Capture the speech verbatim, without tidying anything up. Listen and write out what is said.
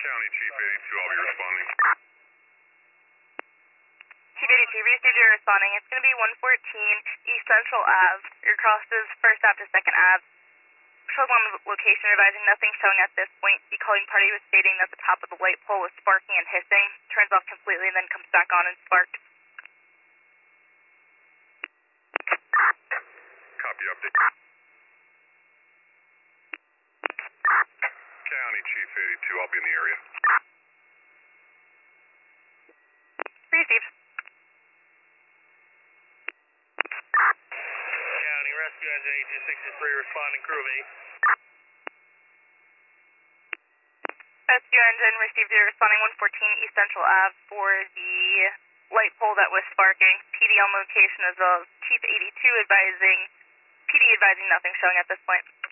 County Chief eighty-two, I'll be responding. Chief eighty-two, received your responding. It's going to be one fourteen East Central Ave. Your crosses First Ave to Second Ave. Shows on the location advising nothing showing at this point. The calling party was stating that the top of the light pole was sparking and hissing. Turns off completely and then comes back on and sparked. Copy update. County Chief eighty-two, I'll be in the area. Received. County Rescue Engine eighty-two sixty-three responding, crew of eight. Rescue engine received your responding one fourteen East Central Ave for the light pole that was sparking. P D on location as well as Chief eighty-two advising, P D advising nothing showing at this point.